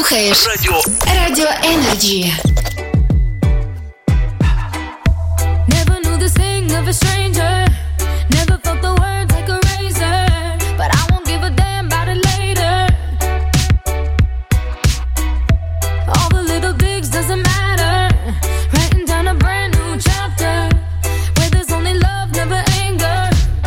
слухаєш Радіо Energy. Never knew the sting of a stranger. Never felt the words like a razor. But I won't give a damn about it later. All the little digs doesn't matter. Writing down a brand new chapter where there's only love, never anger.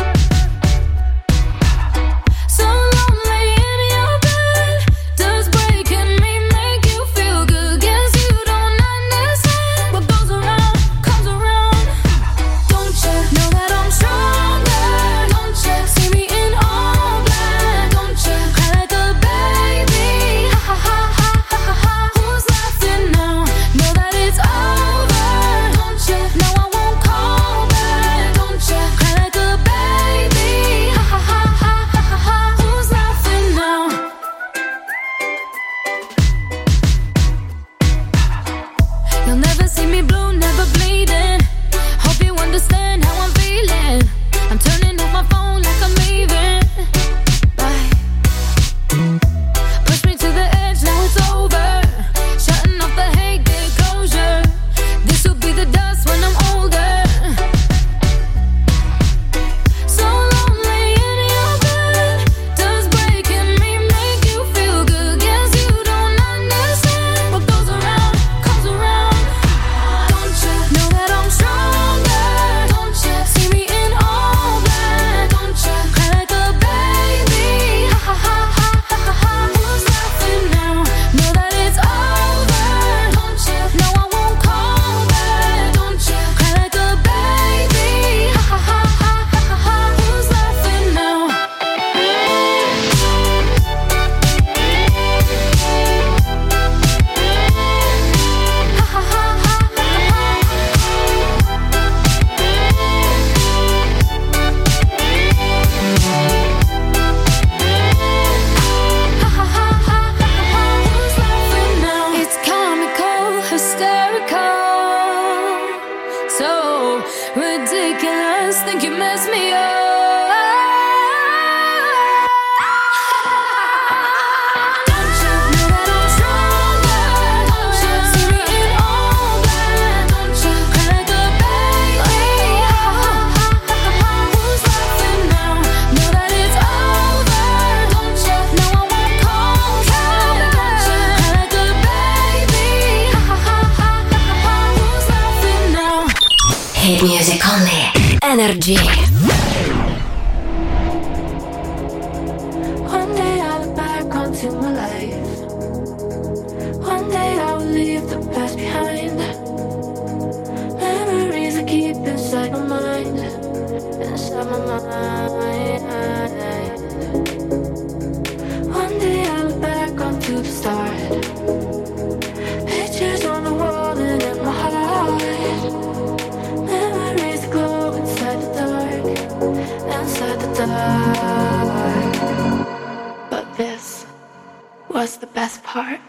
So lonely in your bed. Does breaking me make you feel good? Guess you don't understand. What goes around comes around. Don't you know that I'm stronger? Don't you see me in all black? Don't you cry like a baby? Ha ha ha ha ha ha. Who's laughing now? Know that it's over. Don't you know I won't call back? Don't you cry like a baby? Ha ha ha ha ha ha ha. Who's laughing now? You'll never see me blue, never bleeding. Hope you understand how I'm feeling. I'm turning off my phone like I'm leaving. Bye. Push me to the edge, now it's over. Shutting off the hate, get closure. This will be the dust when I'm older. So lonely in your bed. Does breaking me make you feel good? Guess you don't understand. What goes around comes around. Don't you know that I'm stronger? Don't you see me in all black? Don't you cry like a baby? Ha ha ha ha ha ha. Who's laughing now? Know that it's over. Don't you know I won't call back? Don't you cry like a baby? Ha ha ha ha ha ha. Who's laughing now? It's comical, hysterical, so ridiculous. Think you mess me up. Don't you know that I'm stronger? Don't you see me in all black? Don't you cry like a baby? Who's laughing now? Know that it's over. Don't you know I won't call back? Don't you cry like a baby? Who's laughing now? Hit music only. Energy. One day I'll look back onto my life. One day I will leave the past behind. Memories I keep inside my mind. Inside my mind. One day I'll look back onto the start. Pictures on the wall and in my heart. Memories glow inside the dark. Inside the dark. But this was the best part.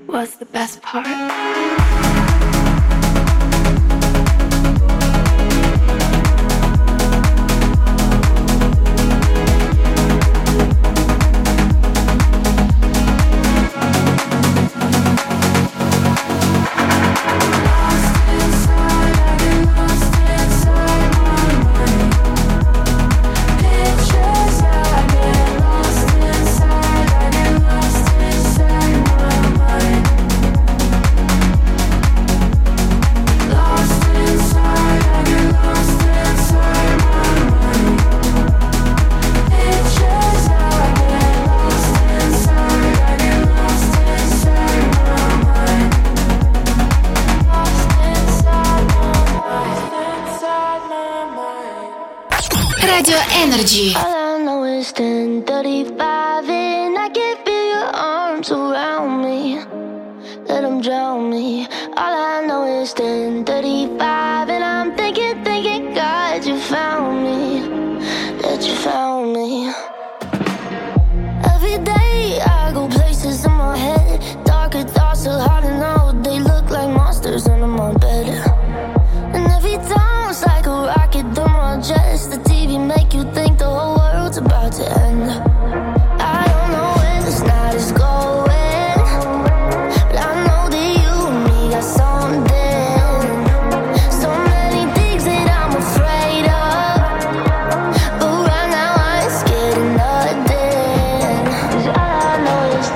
was the best part. Radio Energy. All I know is 10:35 and I can feel your arms around me. Let them drown me. All I know is 10:35 and I'm thinking, God, you found me. That you found me. Every day I go places in my head. Darker thoughts are hard to know. They look like monsters under my bed. And every time it's like a rocket through my chest. The TV make you think the whole world's about to end. I don't know where this night is going, but I know that you and me got something. So many things that I'm afraid of, but right now I ain't scared of nothing. 'Cause all I know is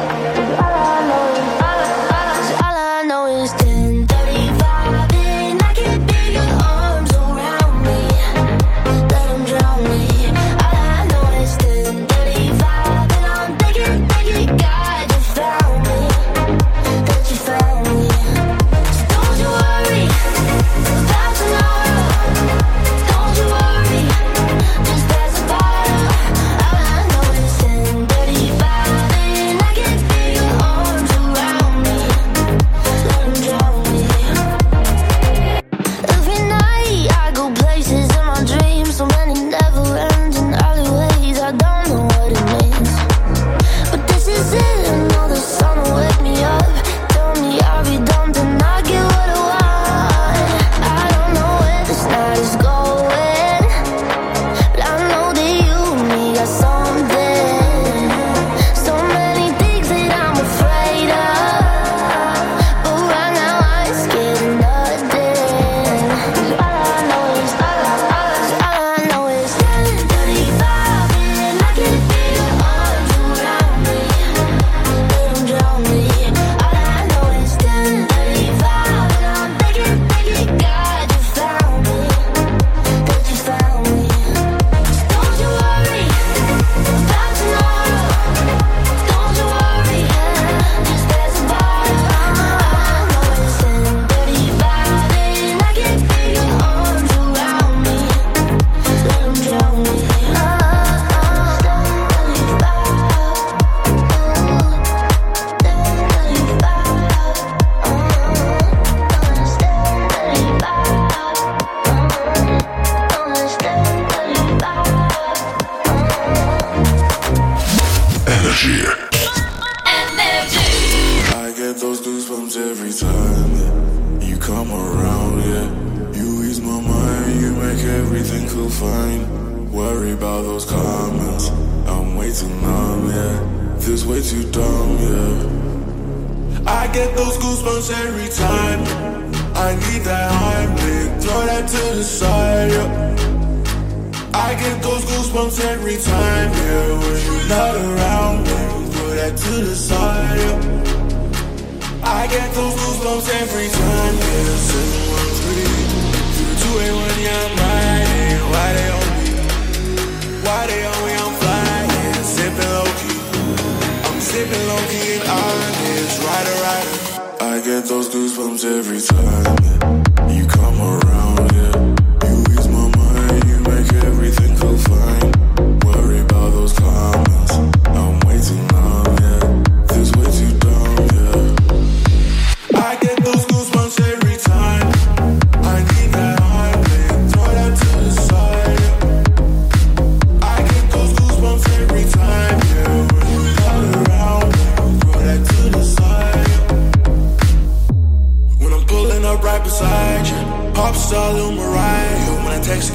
10:35 and I can feel your arms around me. Let them drown me. All I know is 10:35 and I'm thinking, God, you found me. That you found me. So don't you worry about tomorrow. Don't you worry, just pass the bottle. All I know is 10:35 and I can feel your arms around me. Let them drown me. Every night I go places in my dreams, so many never-ending alleyways. I don't know what it means, but this is it. I know the sun will wake me up. Tell me I'll be done, then I'll get what I want. I don't know where this night is going, but I know that you and me got something. So many things that I'm afraid of, but right now I ain't scared of nothing. 'Cause all I know is 10:35 and I can feel your arms around me. Let them drown me. All I know is 10:35 and I'm thinking, God, you found me. That you found me. So don't you worry about tomorrow. Don't you worry, just pass the bottle. All I know is 10:35 and I can feel your arms around me. Let them drown me. 10:35. I get those goosebumps every time you come around, yeah. You ease my mind, you make everything feel fine. Worry about those comments, I'm way too numb, yeah. This way too dumb, yeah. I get those goosebumps every time. I need that Heimlich, throw that to the side, yeah. I get those goosebumps every time, yeah. When you're not around me, throw that to the side, yeah. I get those goosebumps every time, yeah. 713 through 281, yeah, I'm riding. Why they on me? Why they on me? I'm flying, sipping low key. I'm sipping low key and honest, rider. I get those goosebumps every time, yeah. You come around, yeah. You ease my mind, you make everything feel fine. Worry about those comments, I'm way too numb, yeah. This way too dumb, yeah. I get those goosebumps every time. I need that Heimlich, throw that to the side, yeah. I get those goosebumps every time, yeah. When you're not around, throw that to the side, yeah.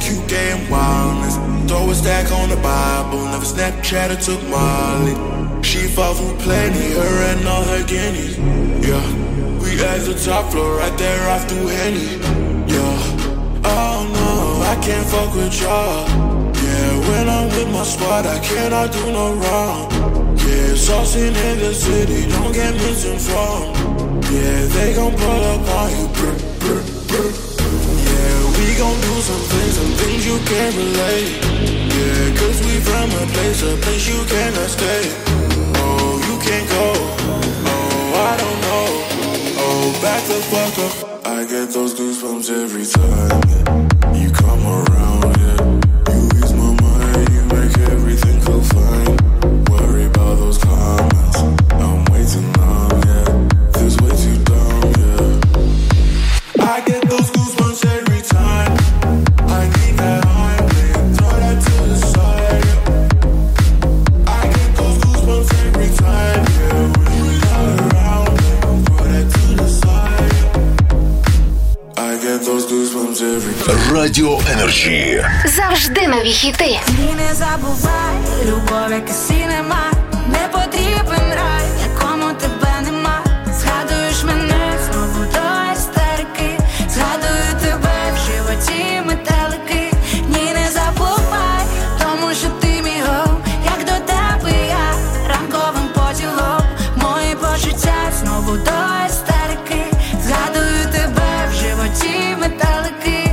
cute, gay, and wildness. Throw a stack on the Bible, never Snapchat or took Molly. She fought for plenty, her and all her guineas. Yeah, we at the top floor, right there off through Henny. Yeah, oh no, I can't fuck with y'all. Yeah, when I'm with my squad, I cannot do no wrong. Yeah, saucing in the city, don't get misinformed. Yeah, they gon' pull up on you. Brr, brr, brr. Yeah, we gon' do some things you can't relate. Yeah, cause we from a place you cannot stay. Oh, you can't go. Oh, I don't know. Oh, back the fuck up. I get those goosebumps every time, yeah. You come around, yeah. You ease my mind, you make everything feel fine. Worry about those comments, I'm way too numb, yeah. This way too dumb, yeah. I get those goosebumps every time. I need that high, man, throw that to the side, yeah. I get those goosebumps every time, yeah. When you're not around, man, throw that to the side, yeah. I get those goosebumps every time. Радіо Energy. Завжди нові хіти. Ні, не забувай, любов, яка нема. Не потрібен рай, якому тебе нема. Згадуєш мене знову до істерики. Згадую тебе в животі метелики. Ні, не забувай, тому що ти мій гол. Як до тебе я ранковим поділом. Мої почуття знову до істерики. Згадую тебе в животі метелики.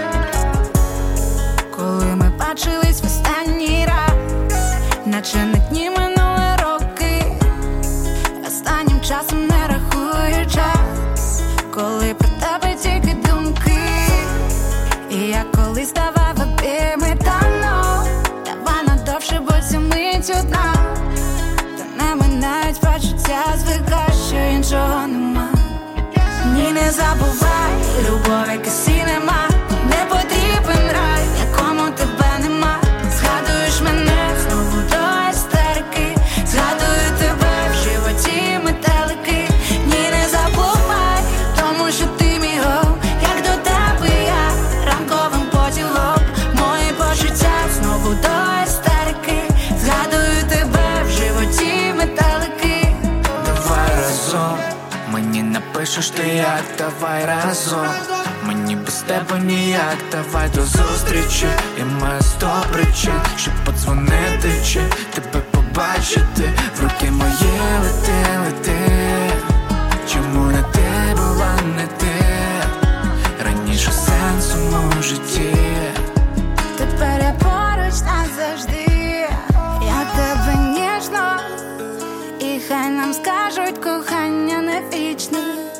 Коли ми бачились в останній раз, наче на дні минули роки. Останнім часом не рахую час, коли про тебе тільки думки. І я колись давав обійми давно. Давай надовше, бо ця мить одна. Та не минають почуття, звикай, що іншого нема. Ні, не забувай, любов, яка нема. Не потрібен рай, якому тебе нема. Згадуєш мене знову до істерики. Згадую тебе в животі метелики. Ні, не забувай, тому що ти мій гол. Як до тебе я ранковим поділом. Мої почуття знову до істерики. Згадую тебе в животі метелики. Давай разом, мені напишеш ти як, давай разом. Мені без тебе ніяк, давай до зустрічі. Я маю 100 причин, щоб подзвонити чи тебе побачити. В руки мої лети, лети. Чому не ти була не ти? Раніше сенс у моєму житті. Тепер я поруч назавжди. Я тебе ніжно. І хай нам скажуть, кохання не вічне.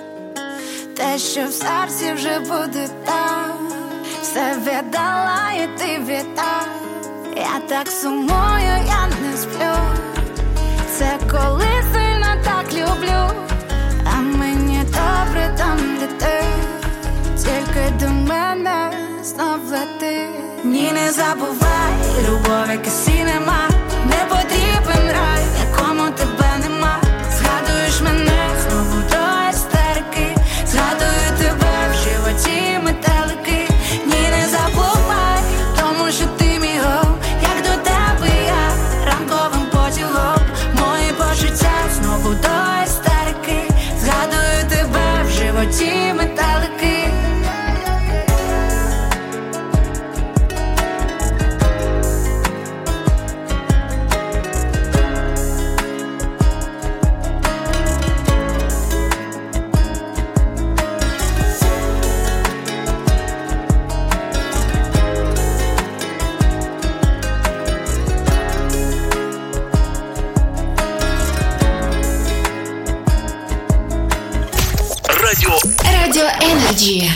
Те, що в серці вже буде там. Все віддала і ти віддав. Я так сумую, я не сплю. Це коли сильно так люблю. А мені добре там, де ти. Тільки до мене знов лети. Ні, не забувай, любов, яка нема. Не потрібен рай, якому тебе нема. Згадуєш мене знову до істерики. Згадую тебе в животі метелики. Ні, не забувай, тому що ти мій гол. Як до тебе я ранковим поділом. Мої почуття знову до істерики. Згадую тебе в животі метелики. Радіо Energy.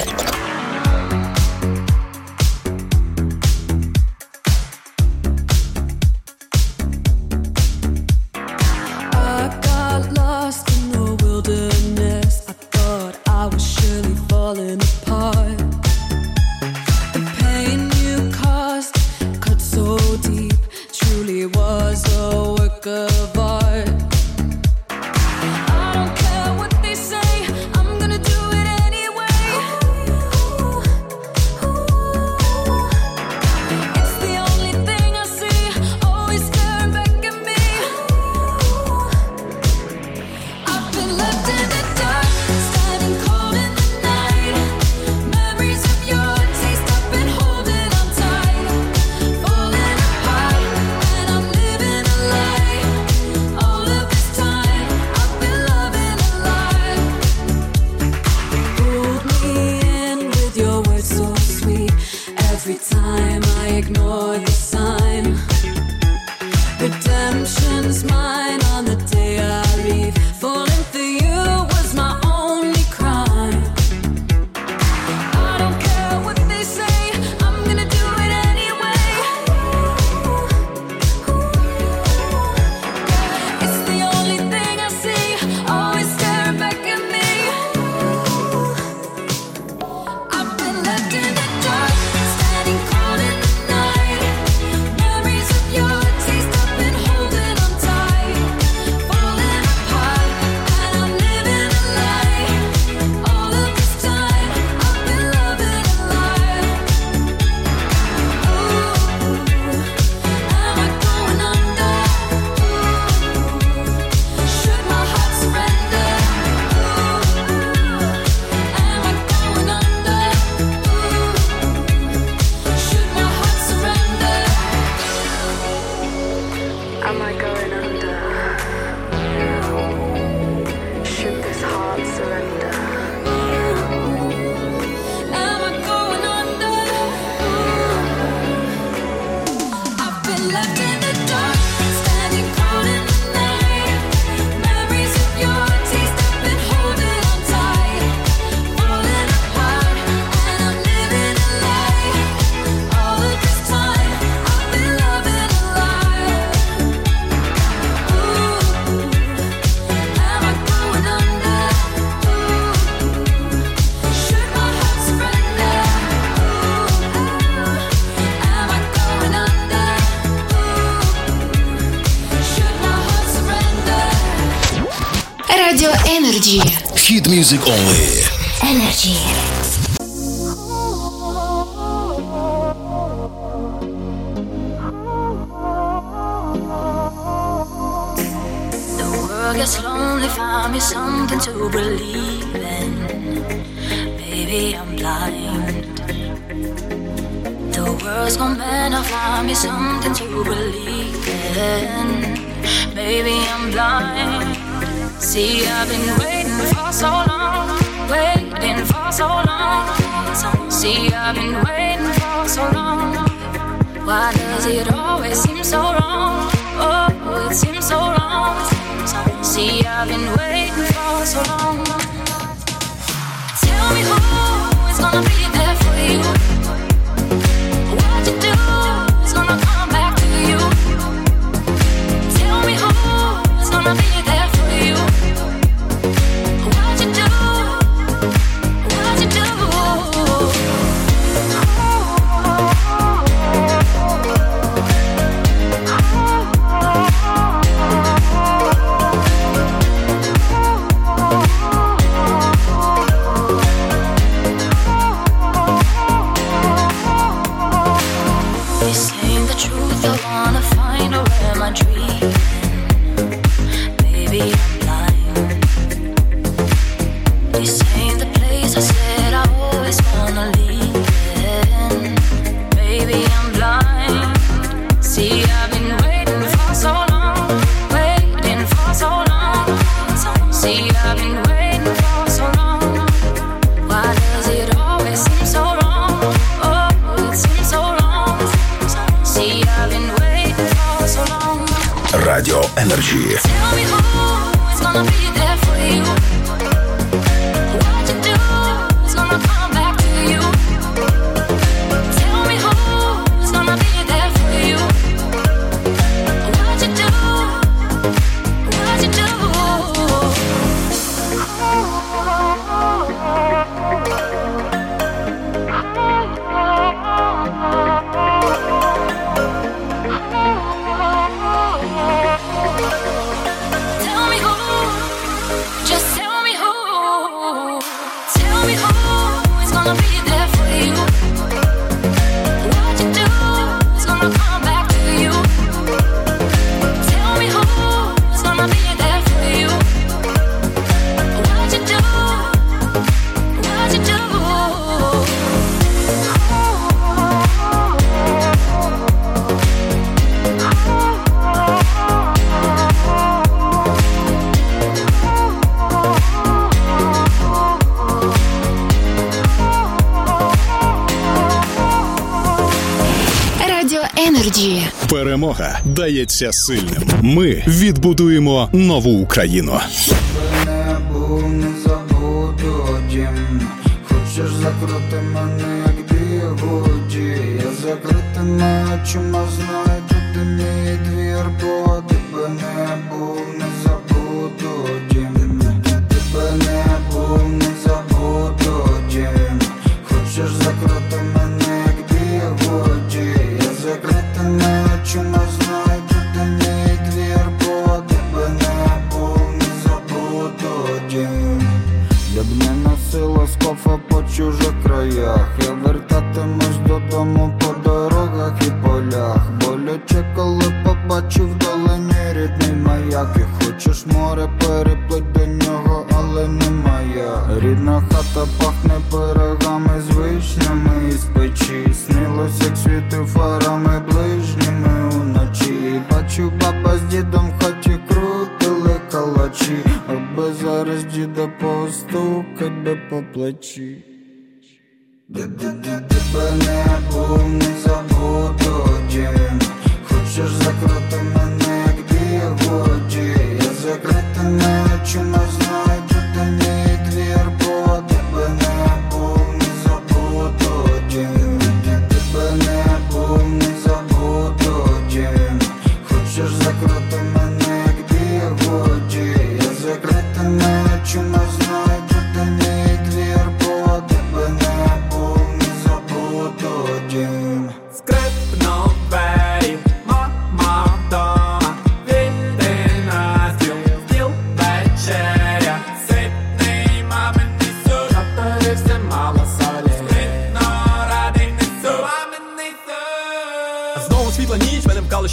Hit music only. Energy. The world gets lonely, find me something to believe in. Baby, I'm blind. The world's gone bad, I'll find me something to believe in. Baby, I'm blind. See, I've been waiting for so long, waiting for so long. See, I've been waiting for so long. Why does it always seem so wrong? Oh, it seems so wrong. See, I've been waiting for so long. Tell me who is gonna be there for you. What you do is gonna come back to you. Tell me who is gonna be there for you. What you do, what you do. This ain't the truth, I wanna find out where am I dreaming. Baby, I'm blind. This ain't the place I said I always wanna live in. Baby, I'm blind. See, I've been waiting for so long, waiting for so long. See, I've been waiting for so long. Why does it always seem so wrong? Oh, it seems so wrong. See, I've been waiting for so long. Radio Energy. Tell me who is gonna be there for you. What you do is gonna come back to you. Tell me who is gonna be there for you. What you do, what you do. Tell me who, just tell me who. Tell me who is gonna be there for you. What you do is gonna come back to you. Tell me who is gonna be there for you. What you do, what you do. Радіо Energy. Перемога дається сильним. Ми відбудуємо нову Україну. Не був, не забуду дім. Хочеш закрити мене, як бігуді. Я закритими очима знайду ти мій двір, бо тебе не був, не забуду дім. Тебе не був, не забуду дім. Хочеш закрити мене, як бігуді. Я закритими очима знайду ти мій двір, бо тебе не був, не забуду дім. Я б не носила скофа по чужих краях. Я вертатимусь додому по дорогах і полях. Боляче, коли побачив вдалині рідний маяк. І хочеш море, переплить до нього, але не моя. Рідна хата пахне пирогами з вишнями із печі. Снилось, як світив фарами ближніми уночі. Бачу, баба з дідом в хаті крутили калачі, аби зараз діда постукать би по плечі. Тебе не був, не забуду дім. Хочеш закрити мене, як бігуді. Я закритими очима знайду ти мій двір, бо тебе не був, не забуду дім. Тебе не був, не забуду дім. Хочеш закрити мене, як бігуді. Я закритими очима знайду ти мій двір, бо тебе не був, не забуду дім. Скрипнув двері, мама вдома. Війти на стіл, стіл без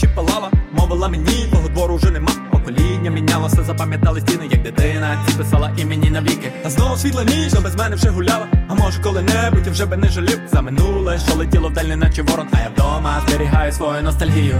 душі палала, мовила мені, твого двору вже нема. Покоління мінялося, запам'ятали стіни, як дитина ці писала імені навіки. А знову світла ніч, без мене вже гуляла. А може коли-небудь я вже би не жалів за минуле, що летіло вдаль, неначе ворон. А я вдома зберігаю свою ностальгію.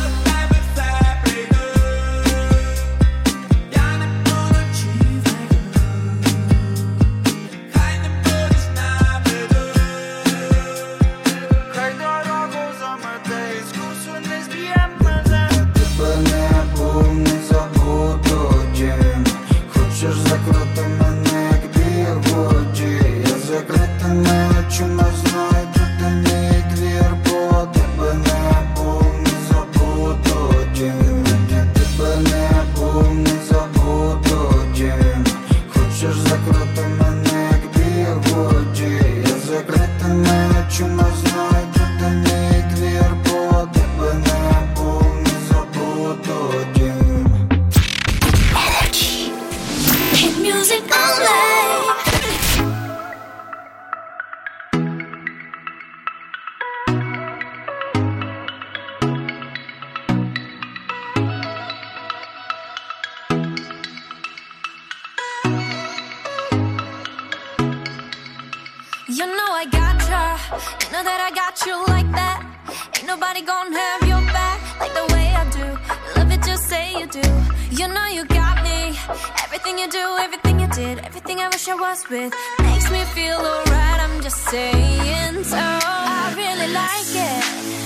You know I gotcha, you know that I got you like that. Ain't nobody gonna have your back like the way I do. Love it, just say you do. You know you got me. Everything you do, everything you did, everything I wish I was with makes me feel alright, I'm just saying so. I really like it.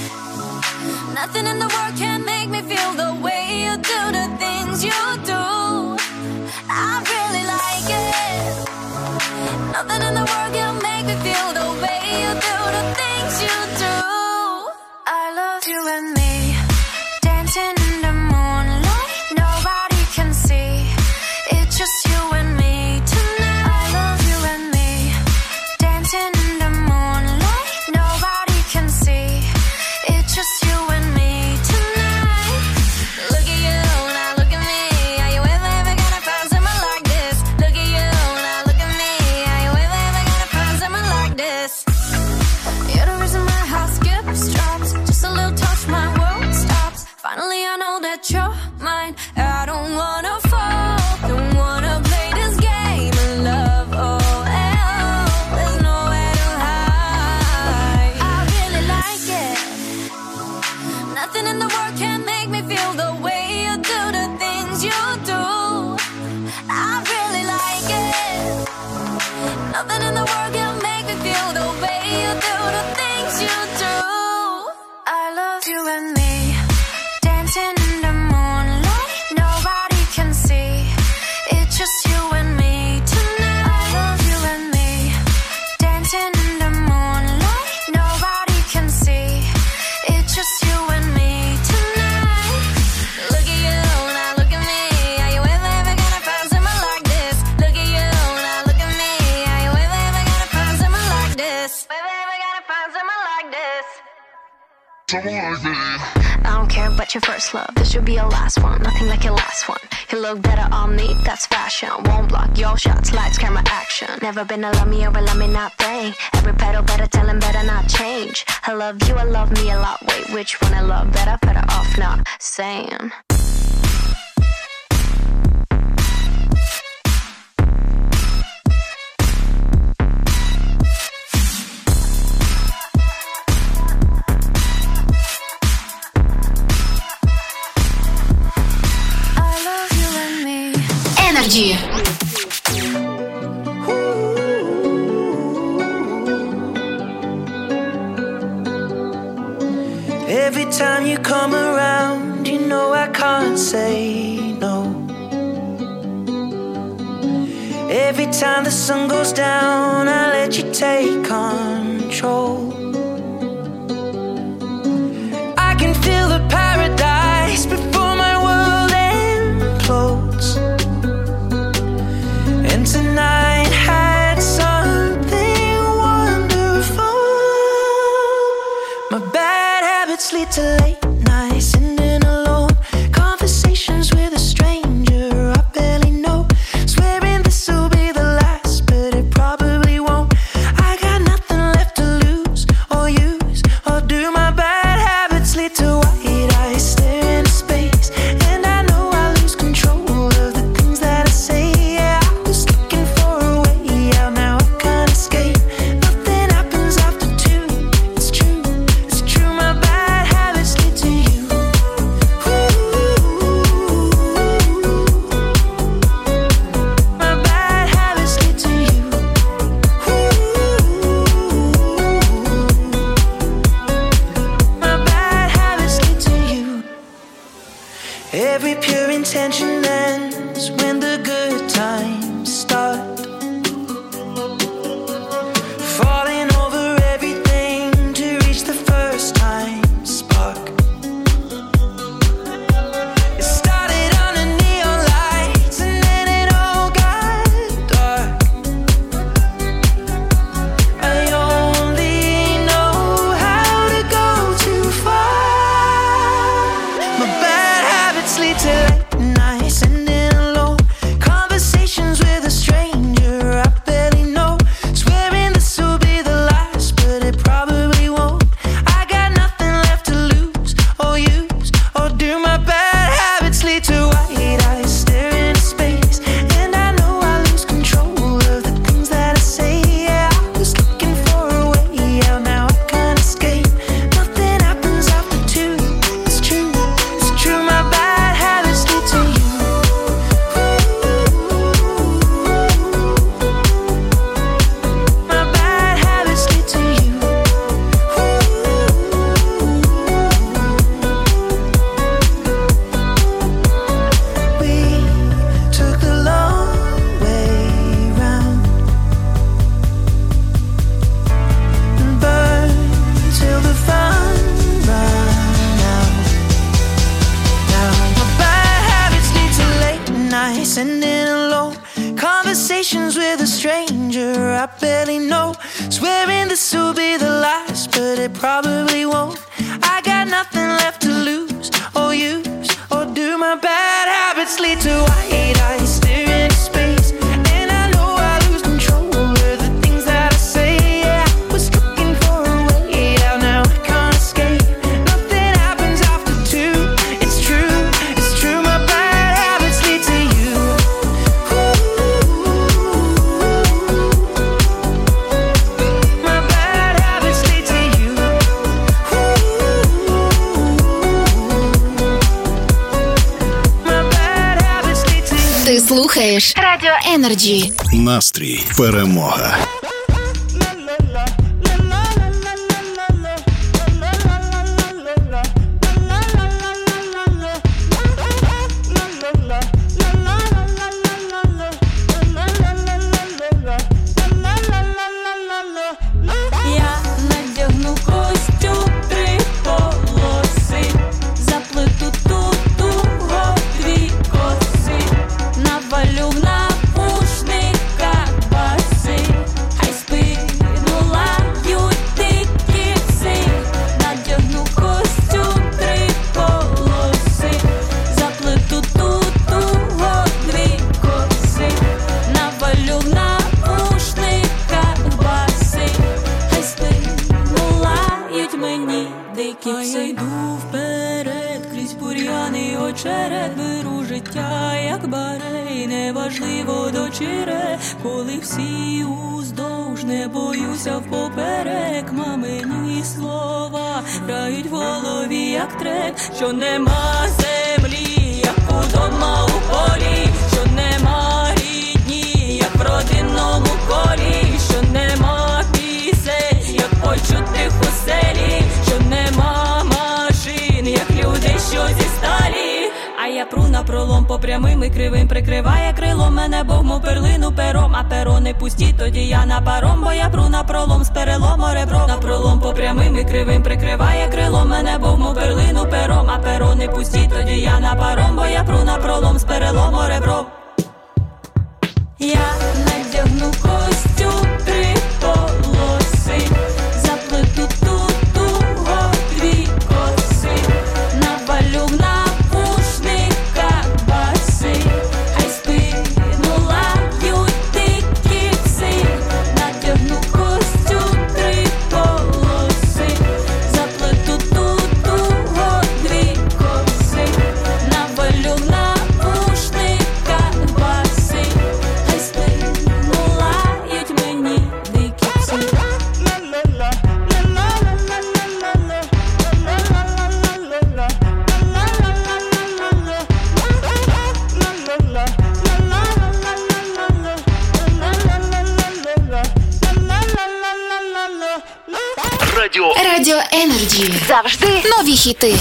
Nothing in the world can make me feel the way you do the things you do. I really like it. Nothing in the world can make me feel the way you do the things you do. I love you and me, dancing in the moonlight, nobody can see. It's just you and me tonight. I love you and me, dancing in the moonlight, nobody can see. It's just you and me tonight. Look at you, now look at me. Are you ever gonna find someone like this? Look at you, now look at me. Are you ever gonna find someone like this? You're the reason my heart skips, drops. Just a little touch, my world stops. Finally I know that you're mine. I don't wanna fall, don't wanna play this game of love. Oh, there's nowhere to hide. I really like it. Nothing in the world can make me feel the way you do the things you do. I really like it. Nothing in the world can make me feel the way you do the things you do. I love you and me, dancing in the moonlight, nobody can see. It's just you and me tonight. I love you and me, dancing in the moonlight, nobody can see. It's just you and me tonight. Look at you, now look at me. Are you ever gonna find someone like this? Look at you, now look at me. Are you ever gonna find someone like this? Ever gonna find someone like this? I don't care about your first love, this should be your last one. Nothing like your last one. You look better on me, that's fashion. Won't block your shots, lights, camera, action. Never been a love me or a love me not thing. Every pedal better tell him better not change. I love you, I love me a lot. Wait, which one I love better? Better off not saying. I love you and me. Energy. Every time you come around, you know I can't say no. Every time the sun goes down, I let you take control. I can feel the paradise before my world implodes. And tonight had something wonderful. My bad habits lead to late nights, sitting alone. Conversations with a stranger I barely know. Swearing this'll be the last, but it probably won't. I got nothing left to lose or use or do. My bad habits lead to white eyes. danger, I barely know. Swearing this will be the last, but it probably won't. I got nothing left to lose or use, or do my bad habits lead to white eyes staring into space? And I know I lose control of the things that I say. Yeah, I was looking for a way out, now I can't escape. Nothing happens after two. It's true, my bad habits lead to you. My bad habits lead to you. My bad habits lead to you. Ти слухаєш Радіо Energy. Настрій перемога. Я надягну костюм, 3 полоси, заплету туго 2 коси, навалю в навушника баси, хай спину лають дикі пси. Надягну костюм, 3 полоси, заплету туго 2 коси, навалю в навушника баси, хай спину лають мені дикі пси. Я йду вперед, крізь бур'яни очерет, беру життя, як барей, неважливо до чере, коли всі уздовж, не боюся впоперек. Мамині слова грають в голові, як трек, що нема землі, як удома у полі, що нема рідні, як в родинному колі, що нема пісень, як почутих у селі, що нема машин, як люди, що зі сталі. А я пру напролом по прямим і кривим, прикриває крилом мене Бог, мов перлину пером, а перо не пусті, тоді я на паром, бо я пру напролом з перелому ребром. Напролом по прямим і кривим, прикриває крилом мене Бог, мов перлину пером, а перо не пусті, тоді я на паром, бо я пру напролом з перелому ребром. Я надягну костюм, 3 полоси, заплету туго 2 коси, навалю в навушника баси, хай спину лають дикі пси. Надягну костюм, 3 полоси, заплету туго 2 коси, навалю в навушника баси, хай спину лають мені дикі пси. Радіо Energy. Завжди нові хіти.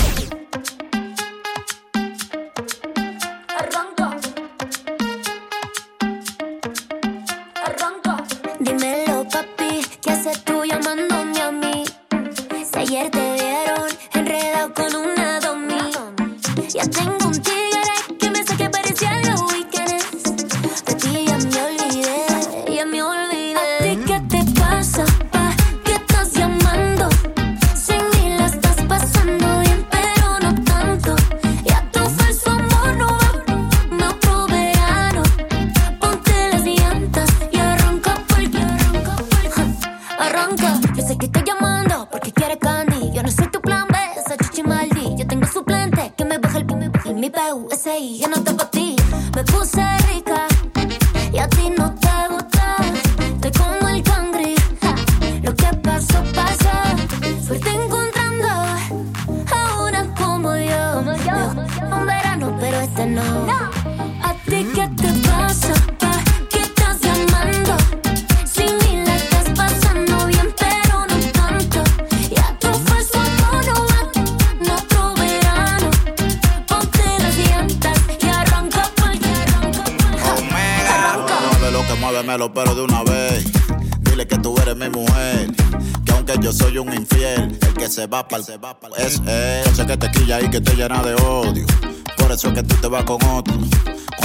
Dímelo, papi, ¿qué haces tú llamándome a mí? Si ayer te vieron enredado con una domi. Ya tengo un tigre que me saque parecía los weekends. De ti ya me olvidé, ya me olvidé. ¿A ti qué te pasa, pa? ¿Qué estás llamando? Sin mí la estás pasando bien, pero no tanto. Ya tu falso amor no va, no otro verano. Ponte las llantas y arranca porque arranca. Yo sé que estás llamando porque quieres candy. Yo no soy tu plan B, esa chichi maldi. Yo tengo suplente que me baja el mi PUSI. Yo no te pa' ti, me puse rica y a ti no te gusta. Estoy como el cangri, lo que pasó, pasó. Suerte encontrando a una como yo. Un verano, pero este no. ¿A ti qué te pasa, pa? ¿Qué estás llamando? Sin mí la estás pasando bien, pero no tanto. Ya tu falso amor no va, no otro verano. Ponte las llantas y arranca porque arranca. Mueve lo que muévemelo, pero de una vez. Dile que tú eres mi mujer, que aunque yo soy un infiel, el que se va pa'l es él. Sé que te quilla y que te llena de odio, por eso es que tú te vas con otro.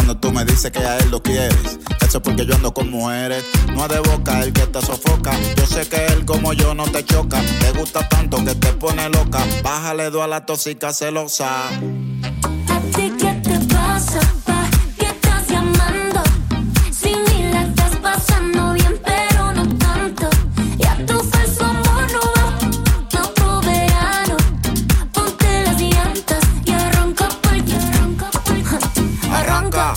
cuando tú me dices que a él lo quieres. Eso es porque yo ando con mujeres. No es de boca el que te sofoca. Yo sé que él como yo no te choca. Te gusta tanto que te pone loca. Bájale 2 a la tóxica celosa. ¿A ti qué te pasa, pa? ¿Qué estás llamando? Si ni la estás pasando bien, pero no tanto. Ya tu falso amor no va, no pro verano. Ponte las llantas y arranca porque arranca.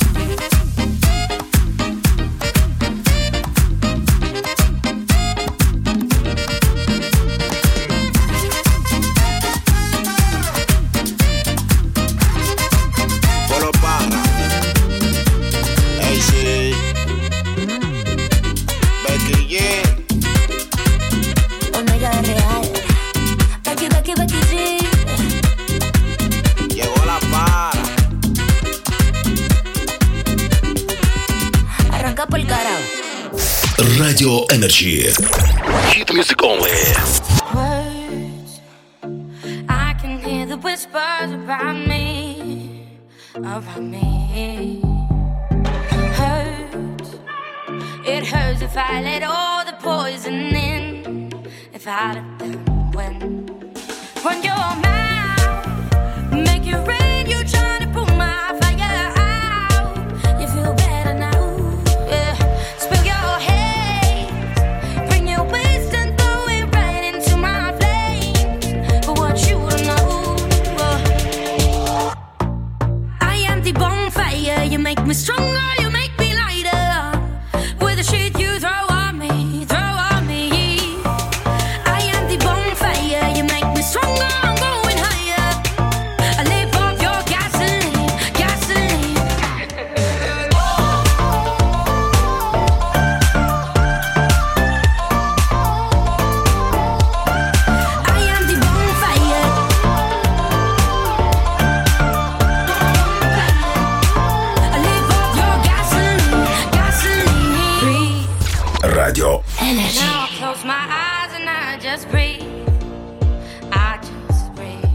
Radio Energy. Hit music only. Words, I can hear the whispers around me, around me. Hurts, it hurts if I let all the poison in, if I let them win. Run your mouth, make it rain, you trying to put my fire out. You feel better now, yeah. Spill your hate, bring your waste and throw it right into my flames. But what you don't know, I am the bonfire. You make me stronger, you make me lighter. With the shit you throw on me, throw on me. I am the bonfire. You make me stronger. I'm going higher. I live off your gasoline, gasoline. I am the bonfire. I live off your gasoline, gasoline. Breathe. Radio Energy. Now I close my eyes and I just breathe. I just breathe.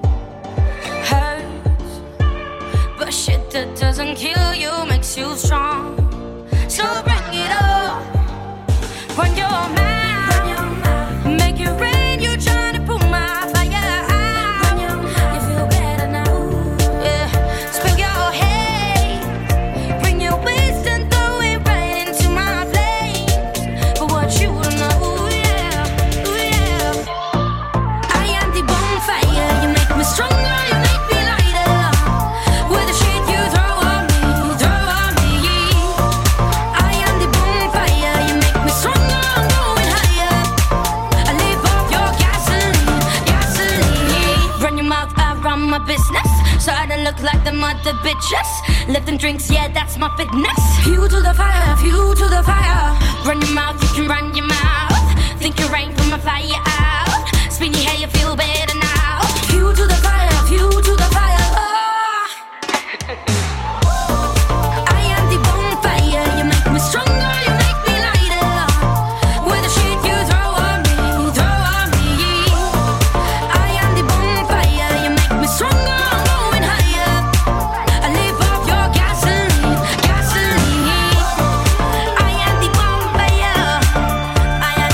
Hurts, but shit that doesn't kill you makes you strong. So bring it on. Run your mouth, make it rain. You trying to put my fire out. You feel better now, yeah. Spill your hate, bring your waste and throw it right into my flames. But what you don't know, yeah, ooh, yeah. I am the bonfire. You make me stronger, you make me lighter. With the shit you throw on me, throw on me. I am the bonfire. You make me stronger, I'm going higher. I live off your gasoline, gasoline. Run your mouth, I run my business, so I don't look like the mother bitches. Lifting drinks, yeah, that's my fitness. Fuel to the fire, fuel to the fire. Run your mouth, you can run your mouth. Think you rain from my fire out. Spinny hair, you feel better now. Fuel to the fire, fuel to the fire. I am the bonfire. You make me stronger, you make me lighter. With the shit you throw on me, throw on me. I am the bonfire. You make me stronger, I'm going higher. I live off your gasoline, gasoline. I am the bonfire. I am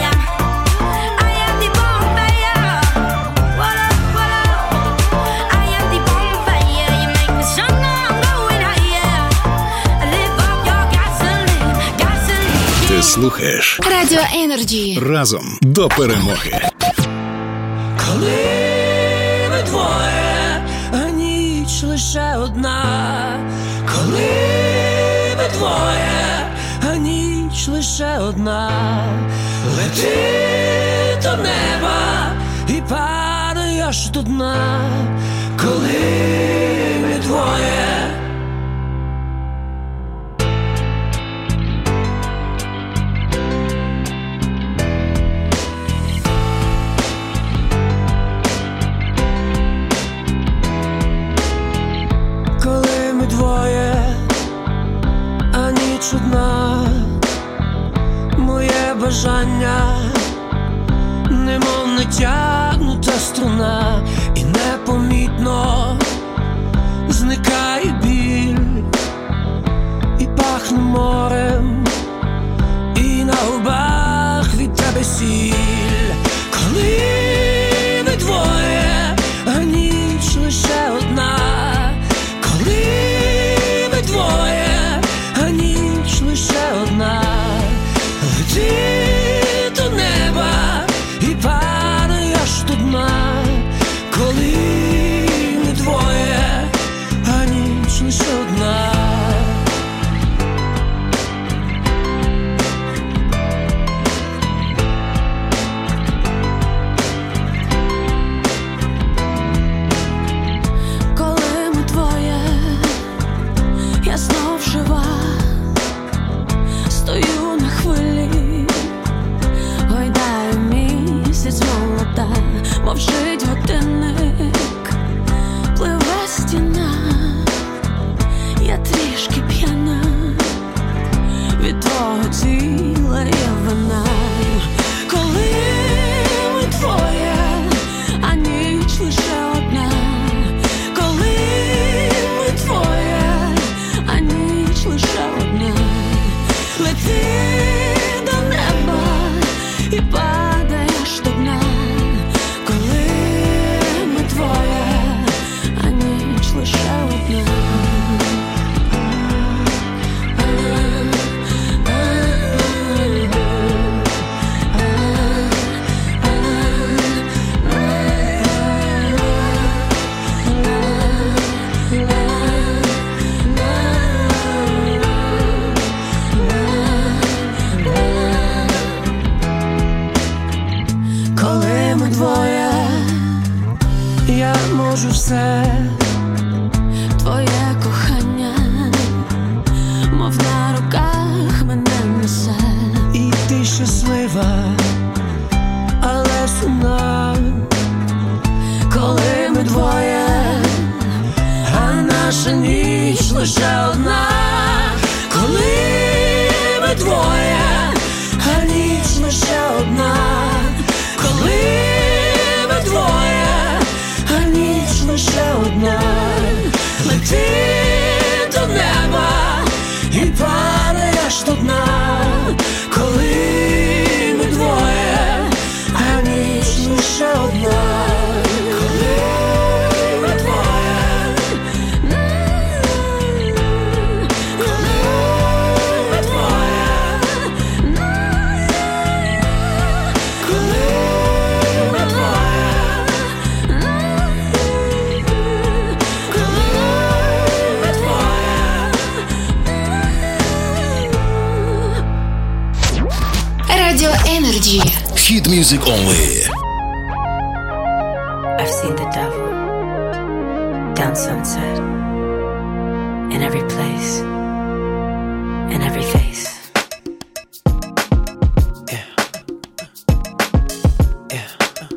the bonfire. What up, what up? I am the bonfire. You make me stronger, I'm going higher. I live off your gasoline, gasoline. Ти слухаєш Радіо Energy. разом до перемоги. Коли ми двоє, а ніч лише одна. Коли ми двоє, а ніч лише одна. Лети до неба і падаєш до дна. Коли ми двоє. Коли ми двоє, а ніч одна. Моє бажання, немов натягнута струна, і непомітно зникає біль. пахне морем, і на губах від тебе сіль. Коли ми двоє, а ніч лише одна. Коли ми двоє, а ніч лише одна. Лети до неба і падай аж до дна. Коли ми двоє, а ніч лише одна. Коли ми двоє, я знов жива, стою на хвилі, гойдаю місяць молода, мовчить годинник, пливе стіна, я трішки п'яна, від твого тіла я вина. Коли ми двоє, а ніч лише одна. Коли ми двоє, а ніч лише одна. Лети до неба і падай аж до дна. Коли ми двоє, а ніч лише одна. Коли ми двоє, я можу все. Твоє кохання, мов на руках мене несе. І ти щаслива, але сумна. Коли ми двоє, а наша ніч лише одна. Коли ми двоє, а ніч лише одна. Коли ми двоє, а ніч лише одна. Лети до неба і падай аж до дна. Коли ми двоє, а ніч лише одна. Коли ми двоє, коли ми двоє, коли ми двоє, коли ми двоє. Радіо Energy. Hit music only. I've seen the devil down Sunset, in every place, in every face. Yeah. Yeah.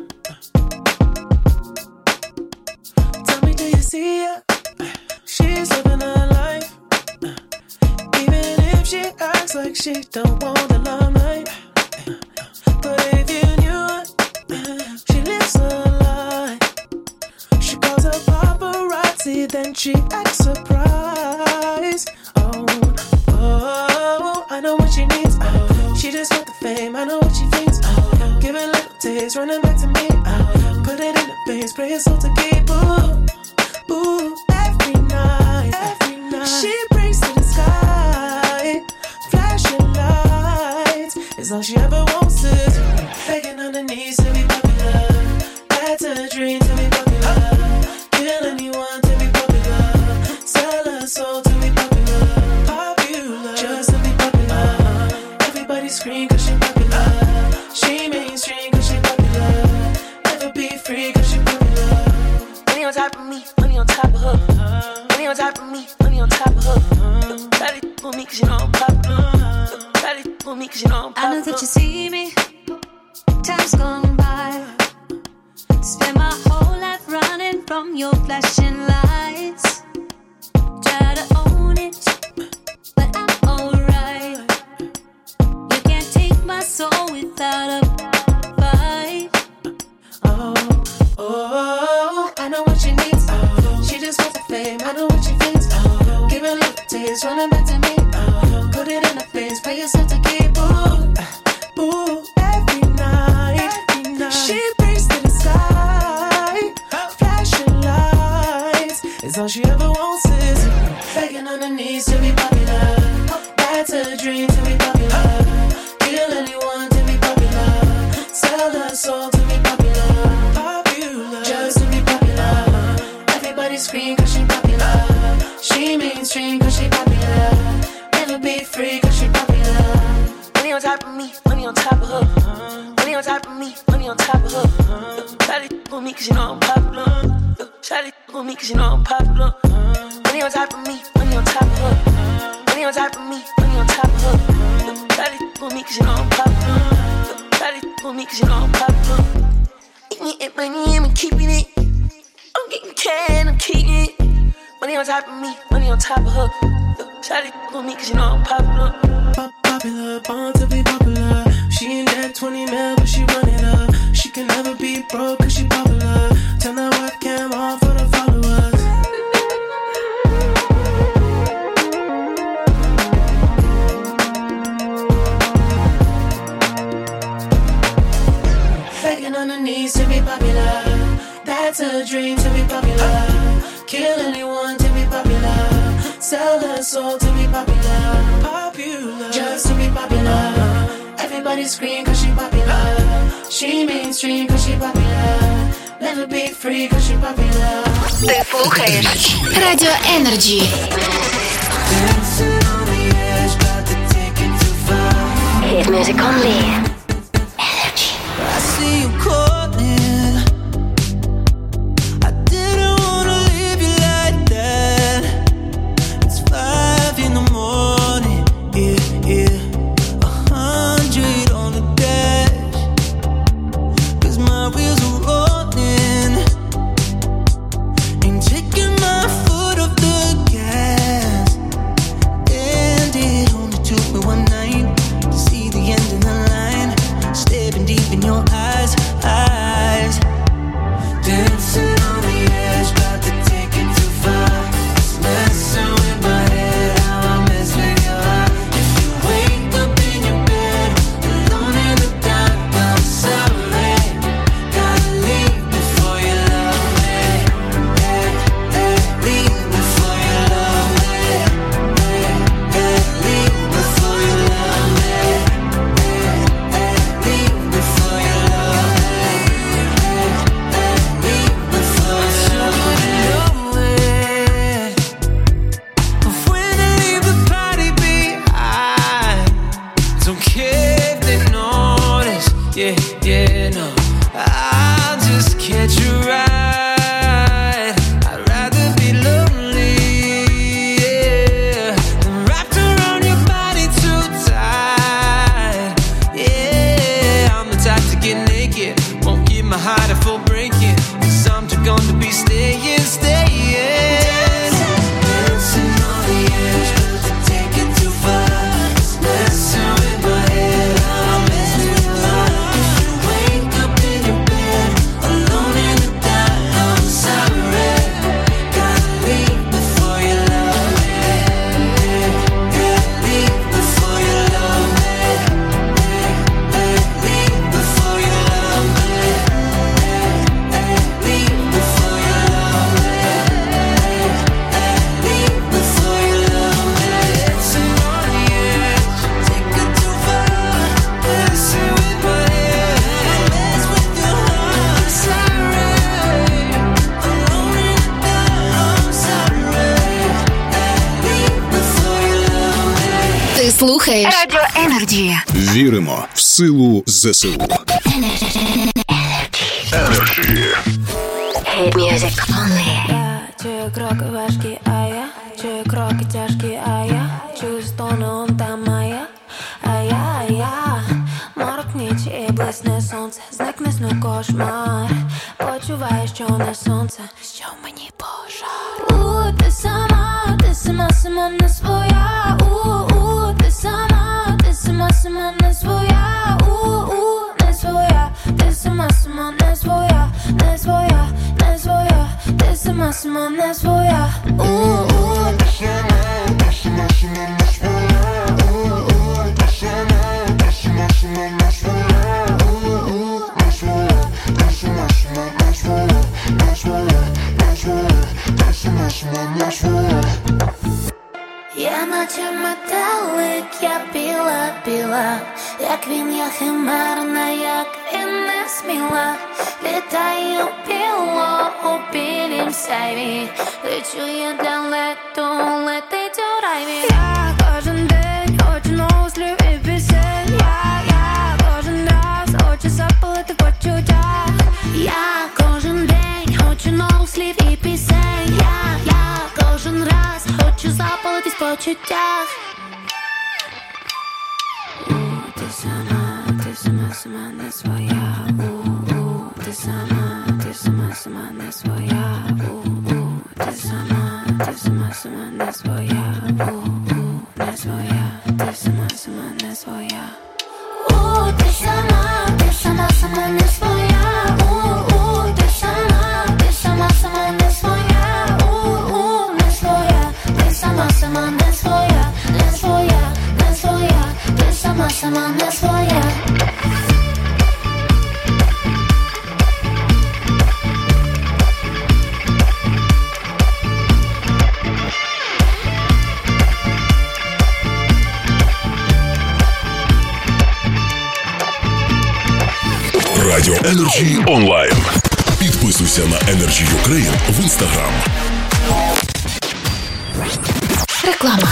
Tell me, do you see her? She's living her life, even if she acts like she don't want the limelight. But if you knew her, she lives a lie. She calls her paparazzi, then she acts surprised. Oh, oh, I know what she needs. Oh, she just want the fame, I know what she thinks. Oh, give it little taste, running back to me. Oh, put it in the face, pray it's all to keep. Ooh, ooh, every night, she prays to the sky, flashing lights is all she ever wants is begging on her knees to be popular. That's a dream to be popular. Kill anyone to be popular. Sell her soul to be popular. Popular, just to be popular. Everybody scream 'cause she popular. She mainstream 'cause she popular. Never be free 'cause she popular. Money on top of me, money on top of her. Money on top of me, money on top of her. Daddy for me 'cause you know I'm popular. Daddy for me 'cause you know I'm popular. I know that you see me, time's gone by. Spend my whole life running from your flashing lights. Try to own it, but I'm alright. You can't take my soul without a fight. Oh, oh, I know what she needs. Oh, she just wants the fame, I know what she thinks. Oh, give her a little taste, running back to me. Oh, all she ever wants is begging on her knees to be popular. That's her dream, to be popular. Kill anyone to be popular. Sell her soul to be popular. Popular, just to be popular. Everybody scream cause she popular. She mainstream cause she popular. Never be free cause she popular. Money on top of me, money on top of her. Money on top of me, money on top of her. Shawty on me cause you know I'm popular. Shawty on me cause you know I'm popular. Money on top of me, money on top of her. Money on top of me, money on top of her. Shawty on me cause you know I'm popular. Shawty on me cause you know I'm popular. Eating it, money, I'm keeping it. I'm getting can, I'm keeping it. Money on top of me, money on top of her. Shawty on me cause you know I'm popular. Popular, born to be popular. She ain't that 20 mil, but she run it up. She can never be broke cause she popular. Turn that webcam on for the followers. Begging on her knees to be popular. That's her dream, to be popular. Kill anyone to be popular. Sell her soul to be popular. Popular, just to be popular. Everybody scream cause she popular. She mainstream cause she popular. Never be free cause she popular. Ты слухаешь Радио Energy. Hit music only. Energy. I see you calling. I didn't wanna leave you like that. It's 5 in the morning. Yeah, yeah. 100 on the dash. 'Cause my wheels are rolling. Ain't taking my foot off the gas. And it only took me one night to see the end of the line. Staring deep in your eyes, eyes. Dancing on the edge, about to take it too far. It's messing with my head, how I mess with your heart. If you wake up in your bed, alone in the dark, I'm sorry. Gotta leave before you love me. Leave before you love me. Leave before you love me. Leave before you love me. Leave before you love me. Of when I leave the party behind. Don't care if they notice. Yeah, yeah, no. I'll just catch a ride. I'd rather be lonely, yeah, than wrapped around your body too tight. Yeah, I'm the type to get naked. Won't give my heart a full breaking. 'Cause I'm too gonna be staying, staying. Dancing on the edge, but to take it too far. It's messing with my head, how I mess with your heart. If you wake up in your bed, alone in the dark, I'm sorry. Gotta leave before you love me. Leave before you love me. Leave before you love me. Leave before you love me. Leave before you love me. Dancing on the edge, take it too far. Dancing with my head, mess with your heart. Sorry, alone in the dark, I'm sorry. Leave before you love me. Ти слухаєш Радіо Energy. Віримо в силу ЗСУ. Hit music only. Чую кроки важкі, а я чую кроки тяжкі, а я чую стони, он там моя. А я морок ніч і блисне сонце, зникне сну кошмар. Почуваю, що не сонце, що мені пожар. Ти сама, сама не своя. Ти сама не своя. Не своя. Ти сама не своя. Не своя, не своя. Ти сама не своя. National як він, я химерна, як він не сміла. Літаю біло у білім сяйві, лечу я далеко, летить у райві. Я кожен день хочу нових слів і пісень. Я кожен раз хочу запалити почуття. Я кожен день хочу нових слів і пісень. Я кожен раз хочу запалитись в почуттях. Сама не своя, ти сама не своя, ти сама не своя, не своя, ти сама не своя. Ти сама не своя, ти сама не своя, не своя, ти сама не своя, не своя, не своя, ти сама не своя. Радіо Energy онлайн. Підписуйся на Energy Ukraine в Instagram. Реклама.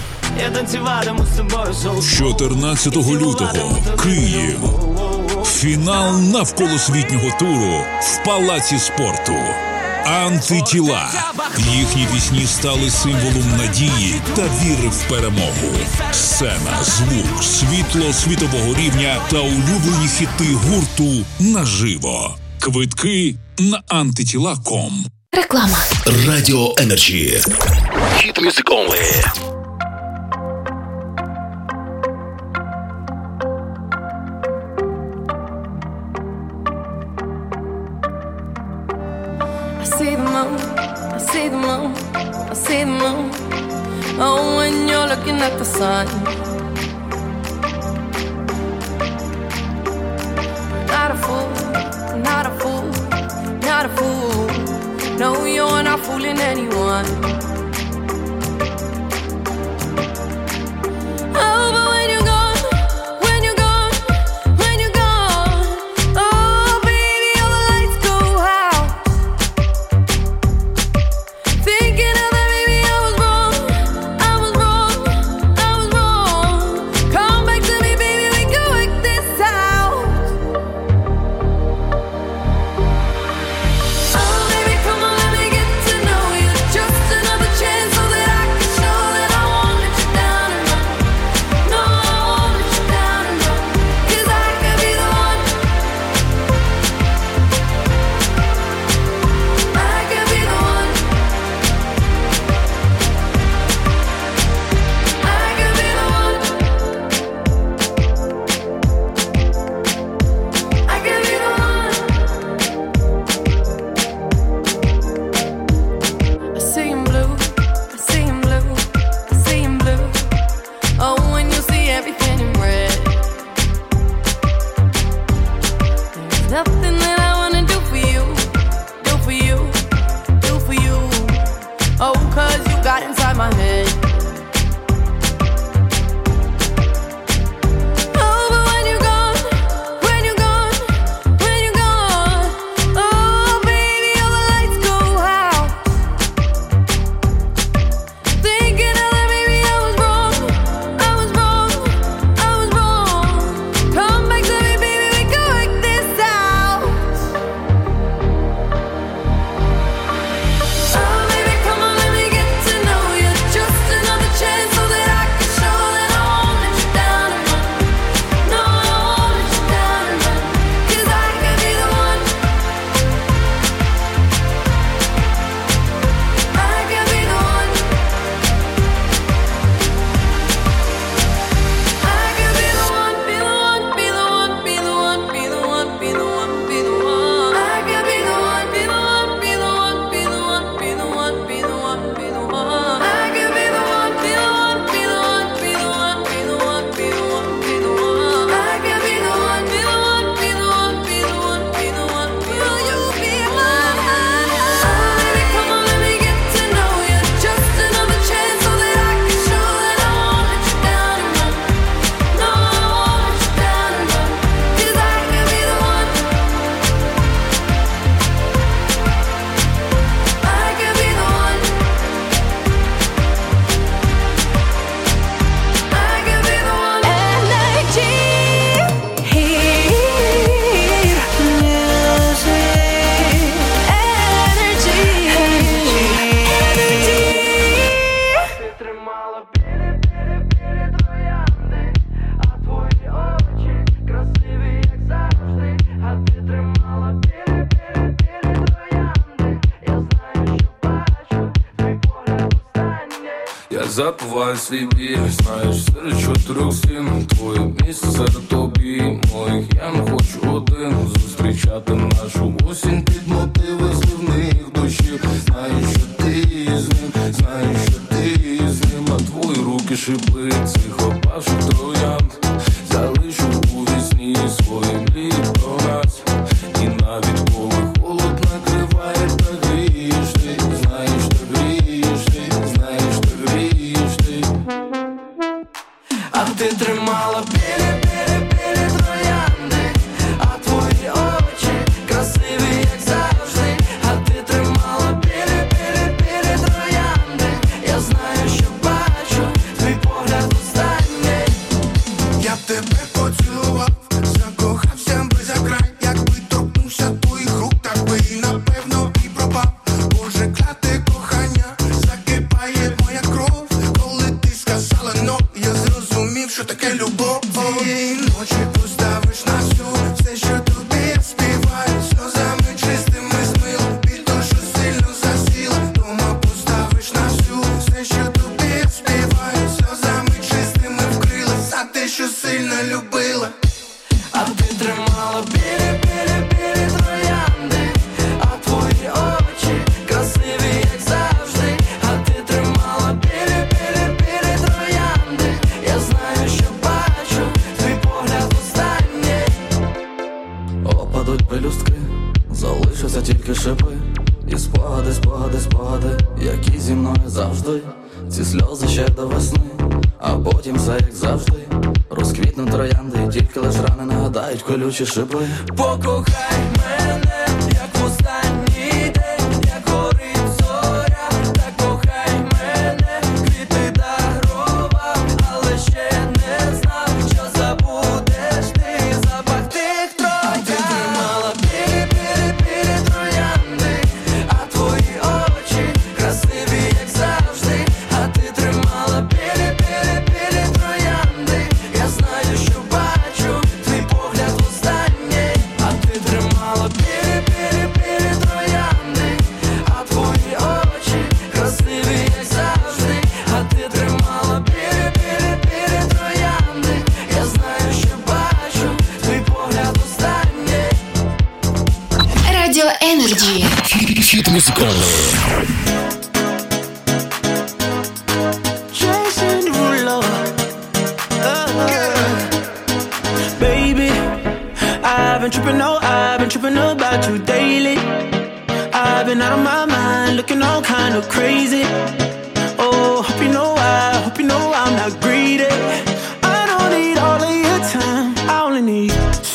14 лютого. Київ. Фінал навколосвітнього туру в Палаці спорту. Антитіла. Їхні пісні стали символом надії та віри в перемогу. Сцена, звук, світло світового рівня та улюблені хіти гурту наживо. Квитки на antitila.com. Реклама. Радіо Energy. Hit music only. I see the moon, I see the moon. Oh, when you're looking at the sun. Not a fool, not a fool, not a fool. No, you're not fooling anyone. Oh, but when you're gone, when you're gone, when you're gone. Oh, baby, all the lights go out. Thinking of that, baby, I was wrong, I was wrong, I was wrong. Come back to me, baby, we can work this out. Oh, baby, come on, let me get to know you. Just another chance so that I can show that I won't let you down and run. No, I won't let you down and run. 'Cause I could be the one. I could be the one. I could be the one. I could be the one. I see him blue, I see him blue, I see him blue. Oh, when you see everything in red. There's nothing that I wanna do for you, do for you, do for you. Oh, 'cause you got inside my head. Oh, but when you're gone, when you're gone, when you're gone. Oh, baby, all the lights go out. Thinking of that, baby, I was wrong, I was wrong, I was wrong. Come back to me, baby, we can work this out. Oh, baby, come on, let me get to know you. Just забувай свій біль. Знаєш, серед 4 стін твоє місце серед тобі моїх. Я не хочу один зустрічати нашу осінь під мотиви зливних дощів. Знаєш, що ти з ним, знаєш, що ти з ним, а твої руки шипли цих опавших троянд. Залишу у вісні свої мрії про нас. І навіть коли холод накриває, так грієш ти. Знаєш, так грієш ти, знаєш, так грієш ти. А ти тримала білі троянди, а твої очі красиві, як завжди. А ти тримала білі троянди. Я знаю, що бачу твій погляд останній. Я б тебе поцілував, закохався би за край. Якби торкнувся твоїх рук, так би і напевно і пропав. Боже, кляте кохання, закипає моя кров. Коли ти сказала «но», я зрозумів, що таке любов. Цієї ночі поставиш на всю все, що тобі я співаю. Сльозами чистими змила, біль то, що сильно засіла. Дома поставиш на всю все, що тобі я співаю. Сльозами чистими вкрилась за те, що сильно любила. А ти тримала білі троянди, а твої очі красиві, як завжди. А ти тримала білі троянди. Я знаю, що бачу твій погляд останній. Опадуть пелюстки, залишаться тільки шипи. І спогади, спогади, спогади, які зі мною завжди. Ці сльози ще до весни, а потім все як завжди. Розквітнуть троянди, і тільки лиш рани нагадають колючі шипи. Покохай мене, як в останній день, як горить зоря. Так кохай мене, квіти дарував, але ще не знав, що забудеш ти запах тих троянд. А ти тримала білі троянди, а твої очі красиві, як завжди. А ти тримала білі троянди. Я знаю, що бачу твій погляд останній. А ти тримала білі троянди, а твої очі красиві, як завжди. А ти тримала білі троянди. Я знаю, що бачу твій погляд останній. Радіо Енерджі. Хіт музикальний. Jason Derulo. Baby, I've been tripping about you daily. I've been out of my mind, looking all kind of crazy. Oh, hope you know I'm not greedy.